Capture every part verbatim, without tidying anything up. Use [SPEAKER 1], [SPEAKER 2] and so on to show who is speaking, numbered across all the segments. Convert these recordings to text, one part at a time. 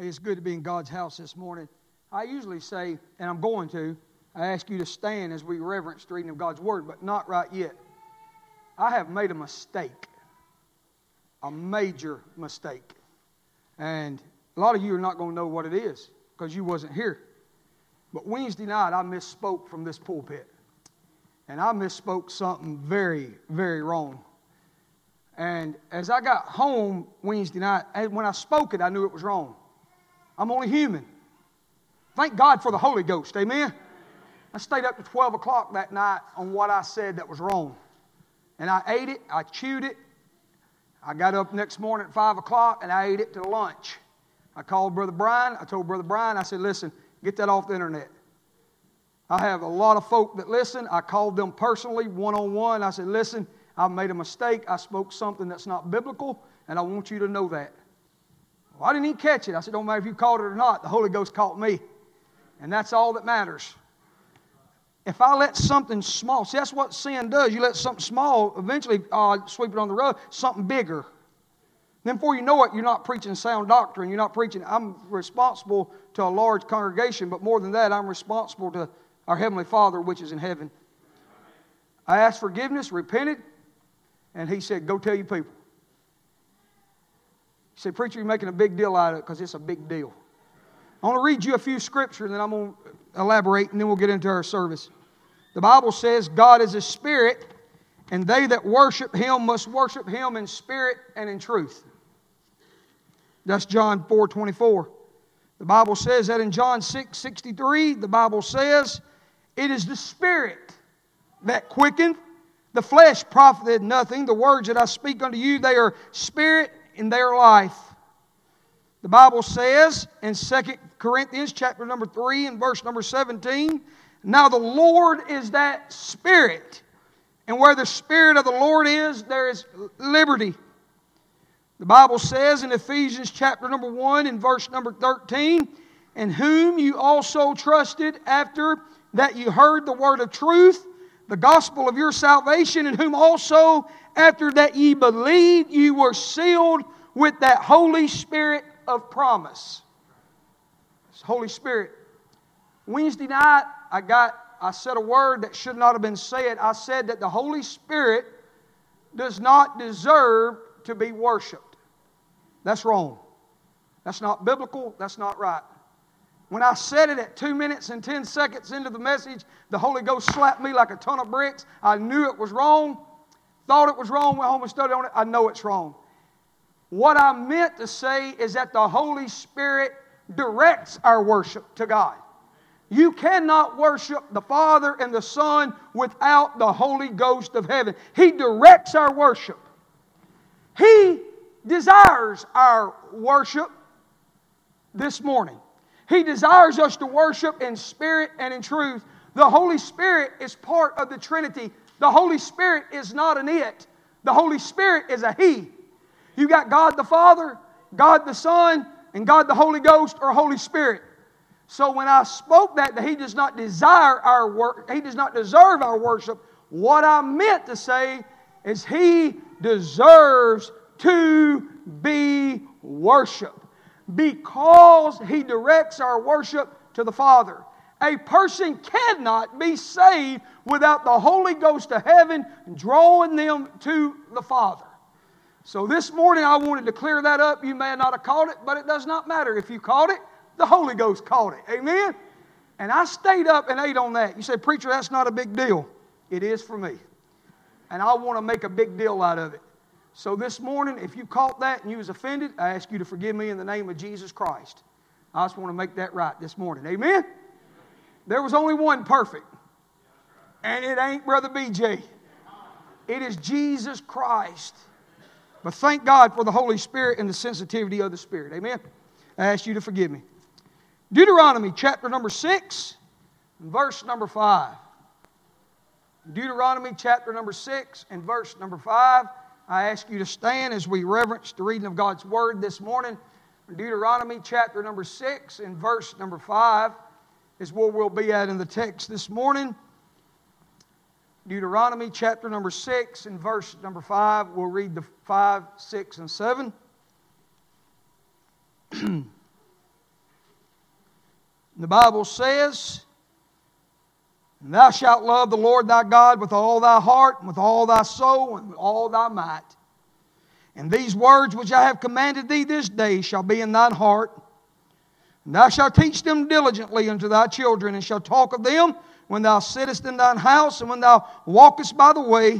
[SPEAKER 1] Hey, it's good to be in God's house this morning. I usually say, and I'm going to, I ask you to stand as we reverence the reading of God's Word, but not right yet. I have made a mistake, a major mistake. And a lot of you are not going to know what it is because you wasn't here. But Wednesday night, I misspoke from this pulpit. And I misspoke something very, very wrong. And as I got home Wednesday night, when I spoke it, I knew it was wrong. I'm only human. Thank God for the Holy Ghost, amen? I stayed up to twelve o'clock that night on what I said that was wrong. And I ate it, I chewed it. I got up next morning at five o'clock and I ate it to lunch. I called Brother Brian. I told Brother Brian, I said, listen, get that off the internet. I have a lot of folk that listen. I called them personally, one-on-one. I said, listen, I made a mistake. I spoke something that's not biblical, and I want you to know that. Well, I didn't even catch it. I said, don't matter if you caught it or not. The Holy Ghost caught me. And that's all that matters. If I let something small, see, that's what sin does. You let something small, eventually uh, sweep it on the road, something bigger. Then before you know it, you're not preaching sound doctrine. You're not preaching, I'm responsible to a large congregation, but more than that, I'm responsible to our Heavenly Father, which is in heaven. I asked forgiveness, repented, and He said, go tell your people. He said, preacher, you're making a big deal out of it because it's a big deal. I want to read you a few scriptures, and then I'm going to elaborate, and then we'll get into our service. The Bible says, God is a spirit, and they that worship Him must worship Him in spirit and in truth. That's John four twenty-four. The Bible says that in John six sixty-three, the Bible says, it is the Spirit that quickeneth, the flesh profiteth nothing. The words that I speak unto you, they are spirit and they are life. The Bible says in Second Corinthians chapter number three and verse number seventeen, now the Lord is that Spirit, and where the Spirit of the Lord is, there is liberty. The Bible says in Ephesians chapter number one and verse number thirteen, in whom you also trusted after that you heard the word of truth, the gospel of your salvation, in whom also after that ye believed, you were sealed with that Holy Spirit of promise. It's Holy Spirit. Wednesday night, I got, I said a word that should not have been said. I said that the Holy Spirit does not deserve to be worshiped. That's wrong. That's not biblical. That's not right. When I said it at two minutes and ten seconds into the message, the Holy Ghost slapped me like a ton of bricks. I knew it was wrong. Thought it was wrong. Went home and studied on it. I know it's wrong. What I meant to say is that the Holy Spirit directs our worship to God. You cannot worship the Father and the Son without the Holy Ghost of heaven. He directs our worship. He desires our worship this morning. He desires us to worship in spirit and in truth. The Holy Spirit is part of the Trinity. The Holy Spirit is not an it. The Holy Spirit is a He. You got God the Father, God the Son, and God the Holy Ghost or Holy Spirit. So when I spoke that, that He does not desire our work, He does not deserve our worship, what I meant to say is He deserves to be worshiped because He directs our worship to the Father. A person cannot be saved without the Holy Ghost of heaven drawing them to the Father. So this morning I wanted to clear that up. You may not have caught it, but it does not matter. If you caught it, the Holy Ghost caught it. Amen? And I stayed up and ate on that. You say, preacher, that's not a big deal. It is for me. And I want to make a big deal out of it. So this morning, if you caught that and you was offended, I ask you to forgive me in the name of Jesus Christ. I just want to make that right this morning. Amen? There was only one perfect. And it ain't Brother B J. It is Jesus Christ. But thank God for the Holy Spirit and the sensitivity of the Spirit. Amen? I ask you to forgive me. Deuteronomy chapter number six, verse number five. Deuteronomy chapter number six and verse number five. I ask you to stand as we reverence the reading of God's Word this morning. Deuteronomy chapter number six and verse number five is where we'll be at in the text this morning. Deuteronomy chapter number six and verse number five. We'll read the five, six, and seven. The Bible says, Thou shalt love the Lord thy God with all thy heart, and with all thy soul, and with all thy might. And these words which I have commanded thee this day shall be in thine heart. And thou shalt teach them diligently unto thy children, and shalt talk of them when thou sittest in thine house, and when thou walkest by the way,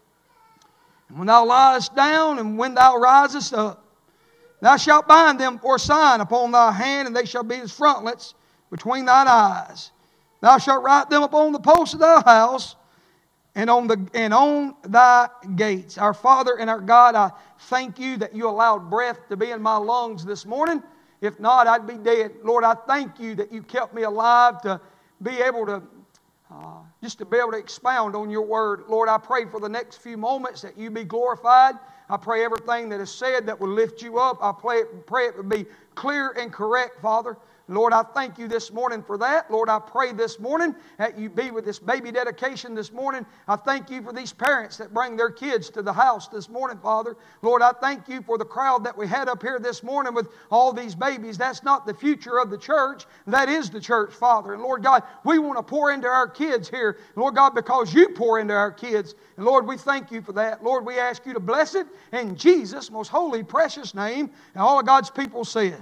[SPEAKER 1] and when thou liest down, and when thou risest up. Thou shalt bind them for a sign upon thy hand, and they shall be as frontlets between thine eyes. Thou shalt write them upon the posts of thy house, and on the and on thy gates. Our Father and our God, I thank you that you allowed breath to be in my lungs this morning. If not, I'd be dead. Lord, I thank you that you kept me alive to be able to, uh, just to be able to expound on your word. Lord, I pray for the next few moments that you be glorified. I pray everything that is said that will lift you up. I pray, pray it would be clear and correct, Father. Lord, I thank you this morning for that. Lord, I pray this morning that you be with this baby dedication this morning. I thank you for these parents that bring their kids to the house this morning, Father. Lord, I thank you for the crowd that we had up here this morning with all these babies. That's not the future of the church. That is the church, Father. And Lord God, we want to pour into our kids here, Lord God, because you pour into our kids. And Lord, we thank you for that. Lord, we ask you to bless it in Jesus' most holy, precious name. And all of God's people said,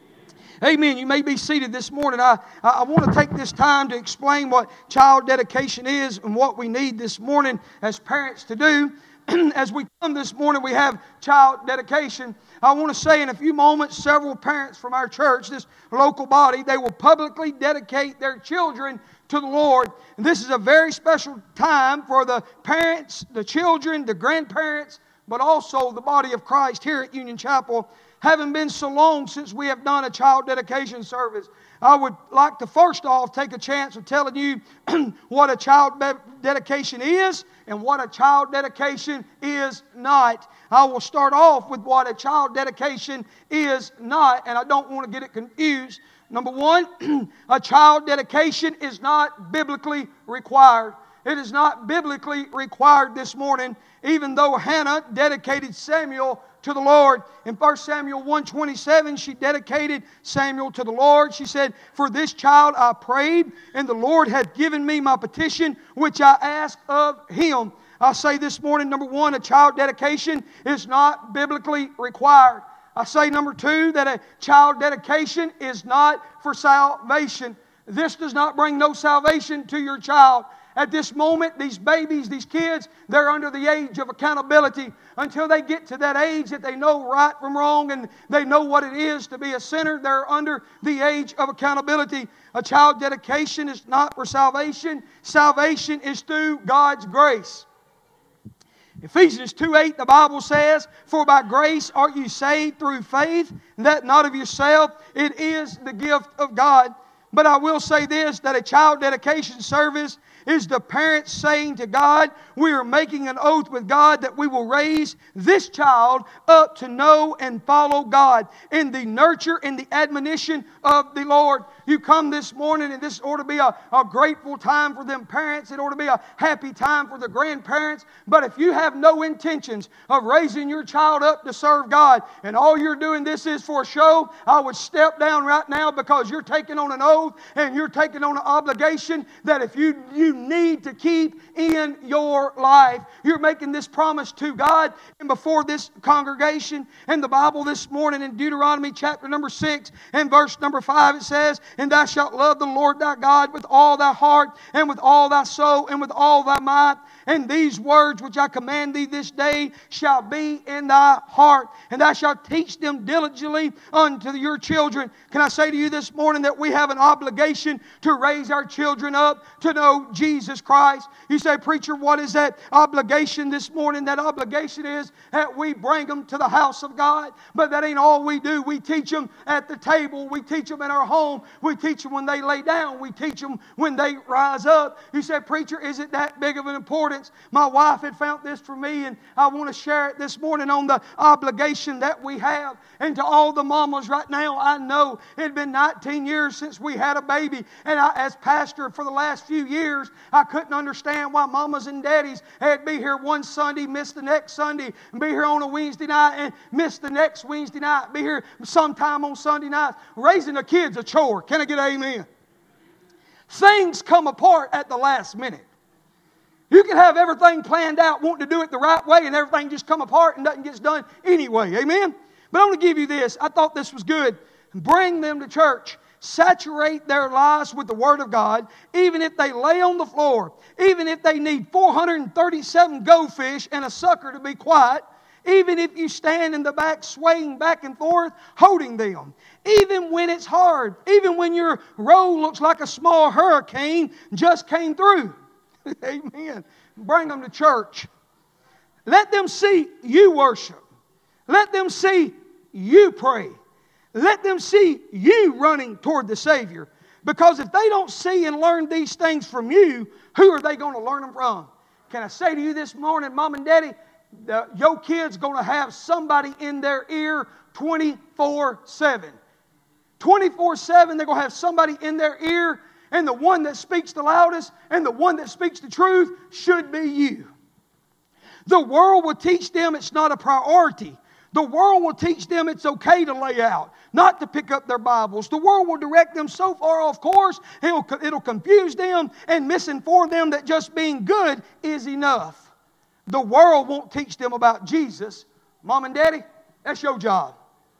[SPEAKER 1] amen. You may be seated this morning. I, I want to take this time to explain what child dedication is and what we need this morning as parents to do. As we come this morning, we have child dedication. I want to say in a few moments, several parents from our church, this local body, they will publicly dedicate their children to the Lord. And this is a very special time for the parents, the children, the grandparents, but also the body of Christ here at Union Chapel. Having been so long since we have done a child dedication service, I would like to first off take a chance of telling you what a child dedication is and what a child dedication is not. I will start off with what a child dedication is not, and I don't want to get it confused. Number one, a child dedication is not biblically required. It is not biblically required this morning, even though Hannah dedicated Samuel to the Lord. In First Samuel one twenty-seven, she dedicated Samuel to the Lord. She said, "For this child I prayed, and the Lord hath given me my petition, which I asked of him." I say this morning, number one, a child dedication is not biblically required. I say number two, that a child dedication is not for salvation. This does not bring no salvation to your child. At this moment, these babies, these kids, they're under the age of accountability. Until they get to that age that they know right from wrong and they know what it is to be a sinner, they're under the age of accountability. A child dedication is not for salvation. Salvation is through God's grace. Ephesians two eight, the Bible says, "For by grace are you saved through faith, that not of yourself, it is the gift of God." But I will say this, that a child dedication service is the parents saying to God, we are making an oath with God that we will raise this child up to know and follow God in the nurture and the admonition of the Lord. You come this morning and this ought to be a, a grateful time for them parents. It ought to be a happy time for the grandparents. But if you have no intentions of raising your child up to serve God and all you're doing this is for a show, I would step down right now, because you're taking on an oath and you're taking on an obligation that if you, you need to keep in your life. You're making this promise to God and before this congregation. And the Bible this morning in Deuteronomy chapter number six and verse number five, it says, "And thou shalt love the Lord thy God with all thy heart and with all thy soul and with all thy might. And these words which I command thee this day shall be in thy heart. And thou shalt teach them diligently unto your children." Can I say to you this morning that we have an obligation to raise our children up to know Jesus Christ? You say, "Preacher, what is that obligation this morning?" That obligation is that we bring them to the house of God. But that ain't all we do. We teach them at the table. We teach them in our home. We teach them when they lay down. We teach them when they rise up. You say, "Preacher, is it that big of an importance?" My wife had found this for me, and I want to share it this morning on the obligation that we have. And to all the mamas right now, I know it had been nineteen years since we had a baby. And I, as pastor for the last few years, I couldn't understand why mamas and daddies had to be here one Sunday, miss the next Sunday, and be here on a Wednesday night, and miss the next Wednesday night, be here sometime on Sunday night. Raising a kid's a chore. Can I get an amen? Things come apart at the last minute. You can have everything planned out, wanting to do it the right way, and everything just come apart and nothing gets done anyway. Amen? But I want to give you this. I thought this was good. Bring them to church. Saturate their lives with the Word of God, even if they lay on the floor, even if they need four hundred thirty-seven goldfish and a sucker to be quiet, even if you stand in the back swaying back and forth, holding them, even when it's hard, even when your road looks like a small hurricane just came through. Amen. Bring them to church. Let them see you worship. Let them see you pray. Let them see you running toward the Savior. Because if they don't see and learn these things from you, who are they going to learn them from? Can I say to you this morning, Mom and Daddy, the, your kid's going to have somebody in their ear twenty-four seven. twenty-four seven, they're going to have somebody in their ear, and the one that speaks the loudest and the one that speaks the truth should be you. The world will teach them it's not a priority. The world will teach them it's okay to lay out, not to pick up their Bibles. The world will direct them so far off course, it'll, it'll confuse them and misinform them that just being good is enough. The world won't teach them about Jesus. Mom and Daddy, that's your job.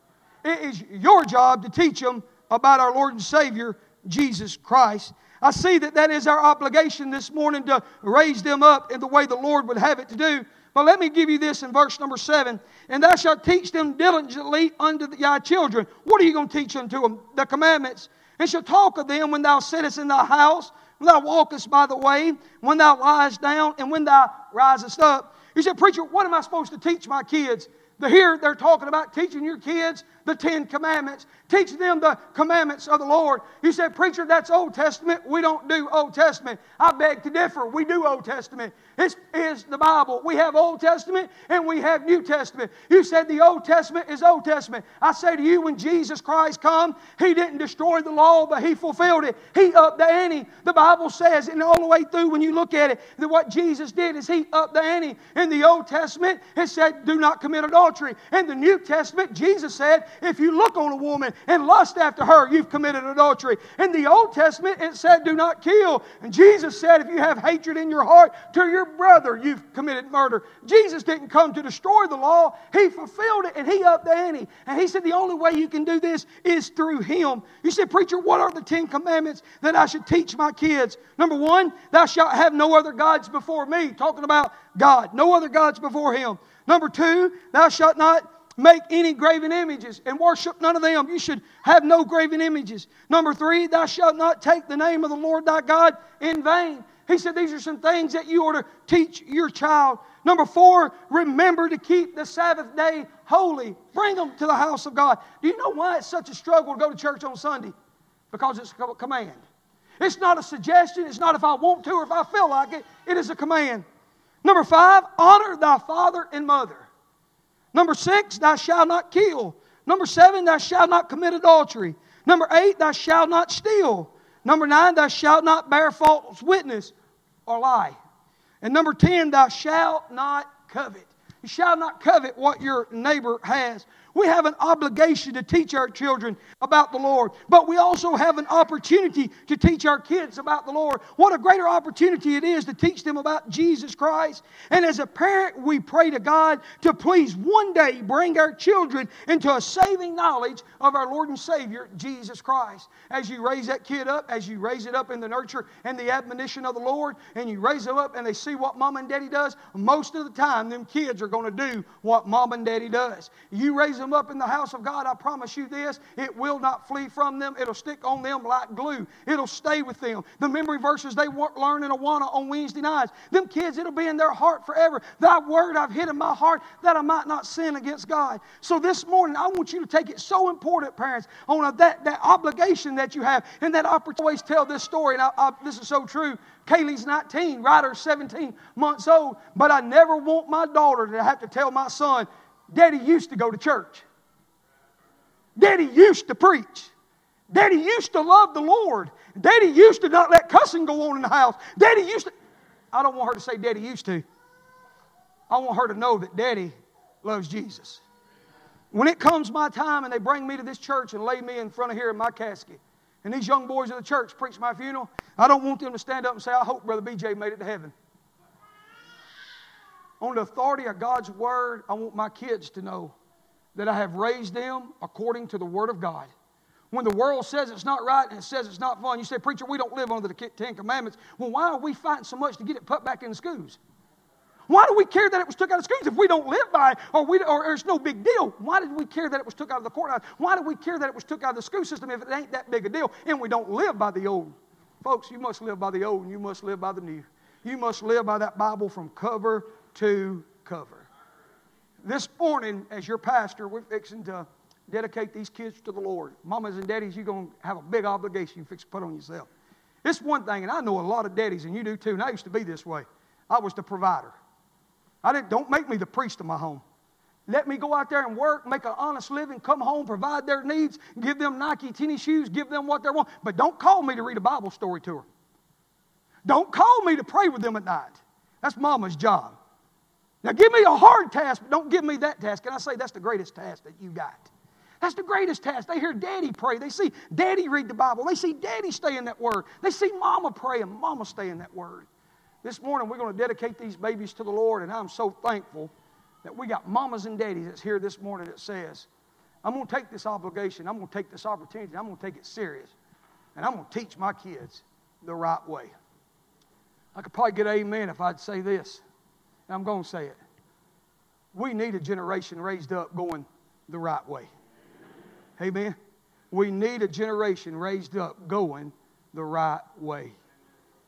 [SPEAKER 1] It is your job to teach them about our Lord and Savior, Jesus Christ. I see that that is our obligation this morning, to raise them up in the way the Lord would have it to do. But let me give you this in verse number seven. And thou shalt teach them diligently unto thy children. What are you going to teach them to them? The commandments. And shall talk of them when thou sittest in thy house, when thou walkest by the way, when thou liest down, and when thou risest up. You said, preacher, what am I supposed to teach my kids? The, here they're talking about teaching your kids the Ten Commandments. Teach them the commandments of the Lord. You said, preacher, that's Old Testament. We don't do Old Testament. I beg to differ. We do Old Testament. It's is the Bible. We have Old Testament and we have New Testament. You said the Old Testament is Old Testament. I say to you, when Jesus Christ come, He didn't destroy the law, but He fulfilled it. He upped the ante. The Bible says, and all the way through when you look at it, that what Jesus did is He upped the ante. In the Old Testament, it said, do not commit adultery. In the New Testament, Jesus said, if you look on a woman and lust after her, you've committed adultery. In the Old Testament, it said, do not kill. And Jesus said, if you have hatred in your heart to your brother, you've committed murder. Jesus didn't come to destroy the law. He fulfilled it, and He upped the ante. And He said, the only way you can do this is through Him. You said, preacher, what are the Ten Commandments that I should teach my kids? Number one, thou shalt have no other gods before me. Talking about God. No other gods before Him. Number two, thou shalt not make any graven images and worship none of them. You should have no graven images. Number three, thou shalt not take the name of the Lord thy God in vain. He said these are some things that you ought to teach your child. Number four, remember to keep the Sabbath day holy. Bring them to the house of God. Do you know why it's such a struggle to go to church on Sunday? Because it's a command. It's not a suggestion. It's not if I want to or if I feel like it. It is a command. Number five, honor thy father and mother. Number six, thou shalt not kill. Number seven, thou shalt not commit adultery. Number eight, thou shalt not steal. Number nine, thou shalt not bear false witness or lie. And number ten, thou shalt not covet. You shall not covet what your neighbor has. We have an obligation to teach our children about the Lord, but we also have an opportunity to teach our kids about the Lord. What a greater opportunity it is to teach them about Jesus Christ. And as a parent, we pray to God to please one day bring our children into a saving knowledge of our Lord and Savior, Jesus Christ. As you raise that kid up, as you raise it up in the nurture and the admonition of the Lord, and you raise them up and they see what mom and daddy does, most of the time, them kids are going to do what mom and daddy does. You raise them up in the house of God, I promise you this, it will not flee from them. It'll stick on them like glue. It'll stay with them. The memory verses they learn in Awana on Wednesday nights, them kids, it'll be in their heart forever. Thy word I've hid in my heart that I might not sin against God. So this morning, I want you to take it so important, parents, on a, that, that obligation that you have and that opportunity. I always tell this story, and I, I, this is so true. Kaylee's nineteen, Ryder's seventeen months old, but I never want my daughter to have to tell my son, Daddy used to go to church. Daddy used to preach. Daddy used to love the Lord. Daddy used to not let cussing go on in the house. Daddy used to... I don't want her to say Daddy used to. I want her to know that Daddy loves Jesus. When it comes my time and they bring me to this church and lay me in front of here in my casket, and these young boys of the church preach my funeral, I don't want them to stand up and say, I hope Brother B J made it to heaven. On the authority of God's Word, I want my kids to know that I have raised them according to the Word of God. When the world says it's not right and it says it's not fun, you say, preacher, we don't live under the Ten Commandments. Well, why are we fighting so much to get it put back in the schools? Why do we care that it was took out of schools if we don't live by it or, we, or it's no big deal? Why did we care that it was took out of the courthouse? Why do we care that it was took out of the school system if it ain't that big a deal and we don't live by the old? Folks, you must live by the old and you must live by the new. You must live by that Bible from cover to cover. This morning, as your pastor, we're fixing to dedicate these kids to the Lord. Mamas and daddies, you're going to have a big obligation you fix to put on yourself. It's one thing, and I know a lot of daddies, and you do too, and I used to be this way. I was the provider. I didn't, don't make me the priest of my home. Let me go out there and work, make an honest living, come home, provide their needs, give them Nike tennis shoes, give them what they want. But don't call me to read a Bible story to her. Don't call me to pray with them at night. That's mama's job. Now give me a hard task, but don't give me that task. And I say that's the greatest task that you got. That's the greatest task. They hear Daddy pray. They see Daddy read the Bible. They see Daddy stay in that Word. They see Mama pray and Mama stay in that Word. This morning we're going to dedicate these babies to the Lord, and I'm so thankful that we got mamas and daddies that's here this morning that says, I'm going to take this obligation, I'm going to take this opportunity, I'm going to take it serious, and I'm going to teach my kids the right way. I could probably get an amen if I'd say this, and I'm going to say it. We need a generation raised up going the right way. Amen? We need a generation raised up going the right way.